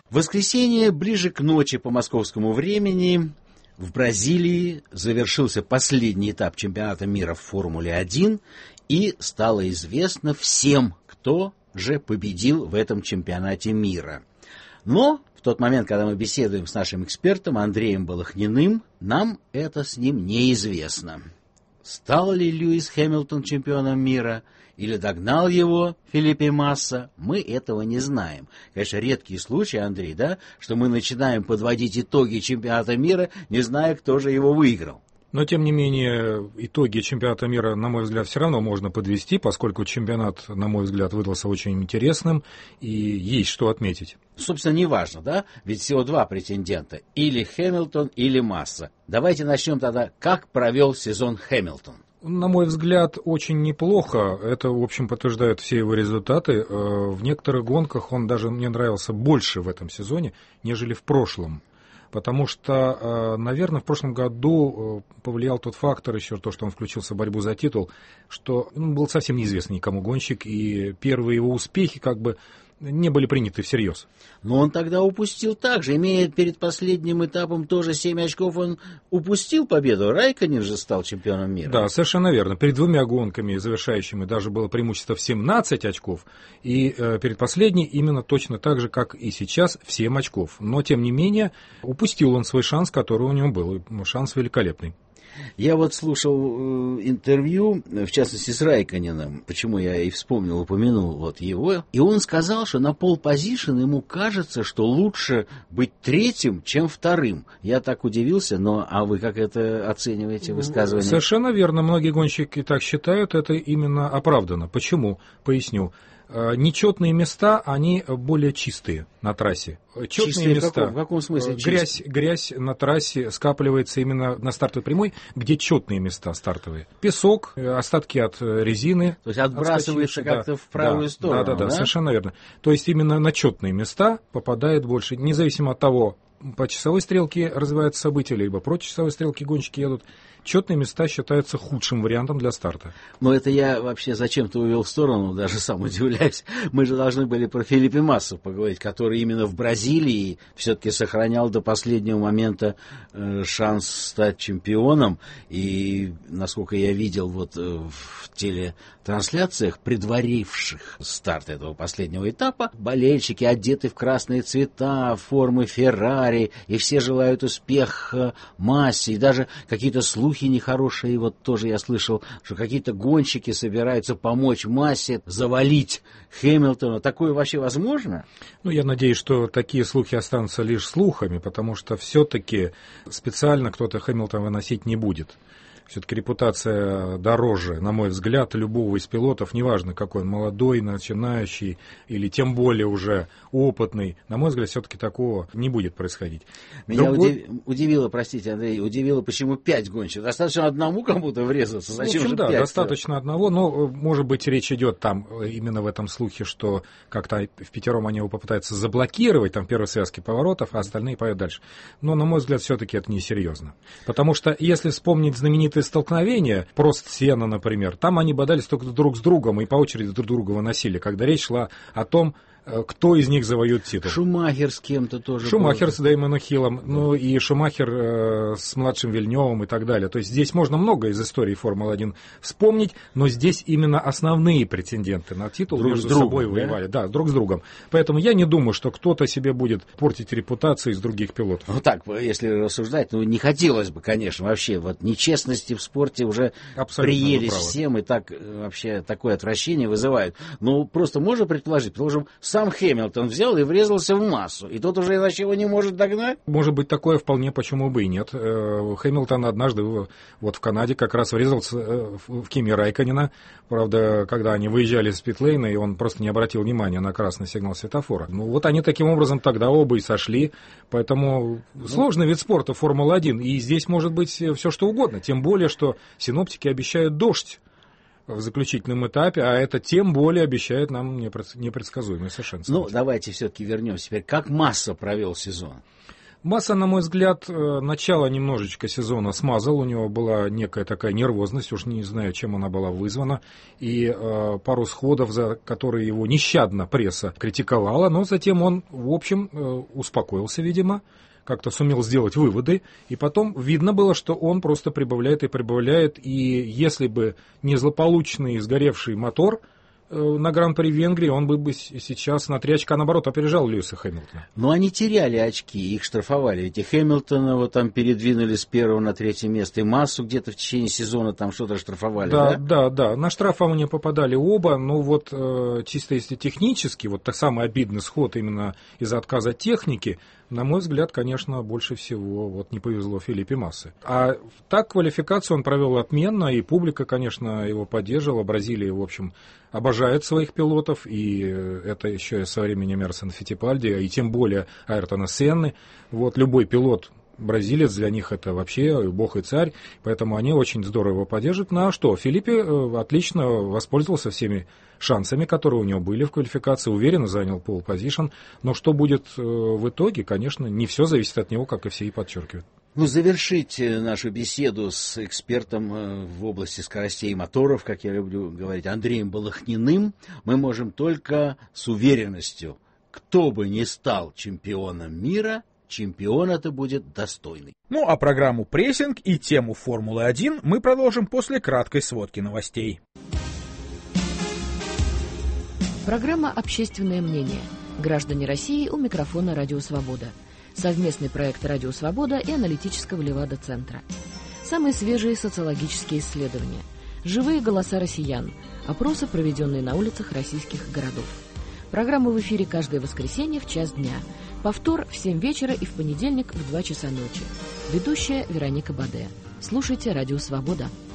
В воскресенье, ближе к ночи по московскому времени, в Бразилии завершился последний этап чемпионата мира в Формуле-1, и стало известно всем, кто же победил в этом чемпионате мира. Но в тот момент, когда мы беседуем с нашим экспертом Андреем Балахниным, нам это с ним неизвестно. Стал ли Льюис Хэмилтон чемпионом мира или догнал его Фелипе Масса, мы этого не знаем. Конечно, редкий случай, Андрей, да, что мы начинаем подводить итоги чемпионата мира, не зная, кто же его выиграл. Но, тем не менее, итоги чемпионата мира, на мой взгляд, все равно можно подвести, поскольку чемпионат, на мой взгляд, выдался очень интересным, и есть что отметить. Собственно, неважно, да? Ведь всего два претендента. Или Хэмилтон, или Масса. Давайте начнем тогда, как провел сезон Хэмилтон. На мой взгляд, очень неплохо. Это, в общем, подтверждают все его результаты. В некоторых гонках он даже мне нравился больше в этом сезоне, нежели в прошлом. Потому что, наверное, в прошлом году повлиял тот фактор, еще то, что он включился в борьбу за титул, что он был совсем неизвестный никому гонщик, и первые его успехи как бы не были приняты всерьез. Но он тогда упустил также, имея перед последним этапом тоже 7 очков, он упустил победу. Райконен же стал чемпионом мира. Да, совершенно верно. Перед двумя гонками завершающими даже было преимущество в 17 очков, и перед последней именно точно так же, как и сейчас, в 7 очков. Но, тем не менее, упустил он свой шанс, который у него был, и шанс великолепный. Я вот слушал интервью, в частности, с Райконеном, почему я и упомянул вот его, и он сказал, что на пол-позишн ему кажется, что лучше быть третьим, чем вторым. Я так удивился, но а вы как это оцениваете, высказывание? Совершенно верно, многие гонщики так считают, это именно оправдано. Почему? Поясню. Нечетные места, они более чистые на трассе. Чистые места. В каком смысле чистые? Грязь на трассе скапливается именно на стартовой прямой, где четные места стартовые. Песок, остатки от резины. То есть отбрасывается как-то в правую сторону. Да, совершенно верно. То есть именно на четные места попадает больше, независимо от того, по часовой стрелке развиваются события, либо против часовой стрелки гонщики едут. Четные места считаются худшим вариантом для старта. Но это я вообще зачем-то увел в сторону, даже сам удивляюсь. Мы же должны были про Фелипе Массу поговорить, который именно в Бразилии все-таки сохранял до последнего момента шанс стать чемпионом. И, насколько я видел вот в телетрансляциях, предваривших старт этого последнего этапа, болельщики одеты в красные цвета, формы Феррари, и все желают успеха Массе, и даже какие-то слухи нехорошие, вот тоже я слышал, что какие-то гонщики собираются помочь Массе завалить Хэмилтона. Такое вообще возможно? Ну, я надеюсь, что такие слухи останутся лишь слухами, потому что все-таки специально кто-то Хэмилтона выносить не будет. Все-таки репутация дороже, на мой взгляд, любого из пилотов, неважно, какой он, молодой, начинающий или тем более уже опытный. На мой взгляд, все-таки такого не будет происходить. Меня удивило, простите, Андрей, почему 5 гонщиков. Достаточно одному кому-то врезаться. Зачем же 5? Достаточно одного, но, может быть, речь идет там именно в этом слухе, что как-то в пятером они его попытаются заблокировать, там первой связки поворотов, а остальные поедут дальше. Но, на мой взгляд, все-таки это несерьезно. Потому что, если вспомнить знаменитые столкновения, Прост Сенна, например, там они бодались только друг с другом и по очереди друг друга выносили, когда речь шла о том, кто из них завоюет титул. Шумахер с кем-то тоже. Шумахер с Дэймоном Хиллом, ну и Шумахер с младшим Вильнёвым и так далее. То есть здесь можно много из истории Формулы-1 вспомнить, но здесь именно основные претенденты на титул друг между с другом, собой воевали. Да, друг с другом. Поэтому я не думаю, что кто-то себе будет портить репутацию из других пилотов. Ну так, если рассуждать, не хотелось бы, конечно, вообще. Вот нечестности в спорте уже приелись всем, и так вообще такое отвращение вызывают. Ну, просто можно предположить, потому что сам Хэмилтон взял и врезался в Массу, и тот уже иначе его не может догнать? Может быть, такое вполне, почему бы и нет. Хэмилтон однажды вот в Канаде как раз врезался в Кими Райконена. Правда, когда они выезжали с питлейна, и он просто не обратил внимания на красный сигнал светофора. Ну, вот они таким образом тогда оба и сошли. Поэтому сложный вид спорта Формула-1, и здесь может быть все что угодно. Тем более, что синоптики обещают дождь в заключительном этапе, а это тем более обещает нам непредсказуемое совершенство. Ну, давайте все-таки вернемся теперь. Как Масса провел сезон? Масса, на мой взгляд, начало немножечко сезона смазал, у него была некая такая нервозность, уж не знаю, чем она была вызвана, и пару сходов, за которые его нещадно пресса критиковала, но затем он, в общем, успокоился, видимо, как-то сумел сделать выводы, и потом видно было, что он просто прибавляет и прибавляет, и если бы не злополучный сгоревший мотор на Гран-при Венгрии, он бы сейчас на 3 очка, наоборот, опережал Льюиса Хэмилтона. Но они теряли очки, их штрафовали. Ведь и Хэмилтона вот там передвинули с 1-го на 3-е место, и Массу где-то в течение сезона там что-то штрафовали, да? На штрафование попадали оба, но вот чисто если технически, вот так самый обидный сход именно из-за отказа техники, на мой взгляд, конечно, больше всего вот не повезло Фелипе Массе. А так квалификацию он провел отменно, и публика, конечно, его поддерживала. Бразилия, в общем, обожает своих пилотов, и это еще и со времени Эмерсона Фиттипальди, и тем более Айртона Сенны. Вот любой пилот бразилец, для них это вообще бог и царь, поэтому они очень здорово его поддерживают. Ну а что, Фелипе отлично воспользовался всеми шансами, которые у него были в квалификации, уверенно занял pole position, но что будет в итоге, конечно, не все зависит от него, как и все и подчеркивают. Ну, завершить нашу беседу с экспертом в области скоростей и моторов, как я люблю говорить, Андреем Балахниным, мы можем только с уверенностью, кто бы ни стал чемпионом мира, чемпион это будет достойный. Ну а программу «Прессинг» и тему Формулы-1 мы продолжим после краткой сводки новостей. Программа «Общественное мнение». Граждане России у микрофона «Радио Свобода». Совместный проект «Радио Свобода» и аналитического Левада-центра. Самые свежие социологические исследования. Живые голоса россиян. Опросы, проведенные на улицах российских городов. Программа в эфире каждое воскресенье в 1:00 дня. Повтор в 7 вечера и в понедельник в 2 часа ночи. Ведущая Вероника Баде. Слушайте «Радио Свобода».